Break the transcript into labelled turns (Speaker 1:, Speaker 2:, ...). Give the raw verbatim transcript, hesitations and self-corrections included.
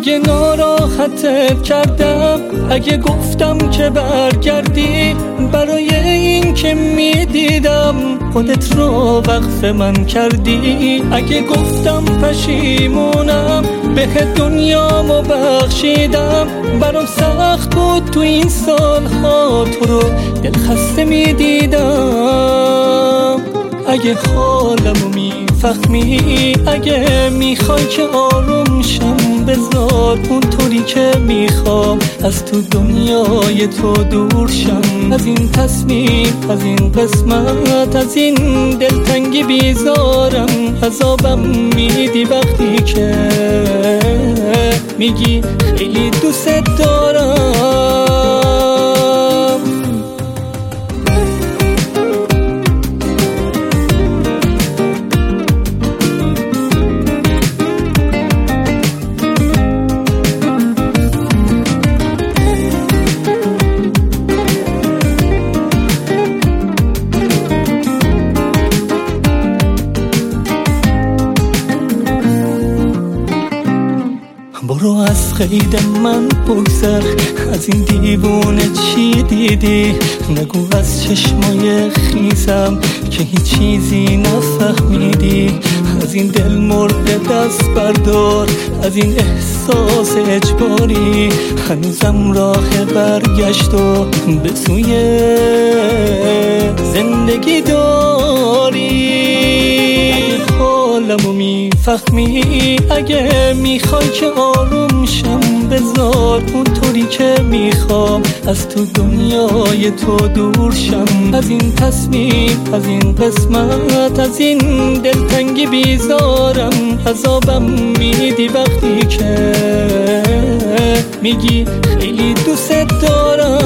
Speaker 1: اگه ناراحتت کردم، اگه گفتم که برگردی، برای این که میدیدم خودت رو وقف من کردی. اگه گفتم پشیمونم، به دنیامو بخشیدم، برام سخت بود تو این سالها تو رو دل خسته میدیدم. اگه حالمو میفهمی، اگه میخوای که آروم شم، بذار اونطوری که میخوام از تو دنیای تو دور شم. از این تصمیم، از این قسمت، از این دلتنگی بیزارم. عذابم میدی وقتی که میگی خیلی دوست دارم. برو از قید من بگذر، از این دیوونه چی دیدی؟ نگو از چشمای خیزم که هیچ چیزی نفهمیدی. از این دل مرده دست بردار، از این احساس اجباری. هنوزم راه برگشت و به سوی زندگی داری. حالمو میفهمی، اگه میخوای که آروم شم، بذار اونطوری که میخوام از تو دنیای تو دور شم. از این تصمیم، از این قسمت، از این دلتنگی بیزارم. عذابم میدی وقتی که میگی خیلی دوست دارم.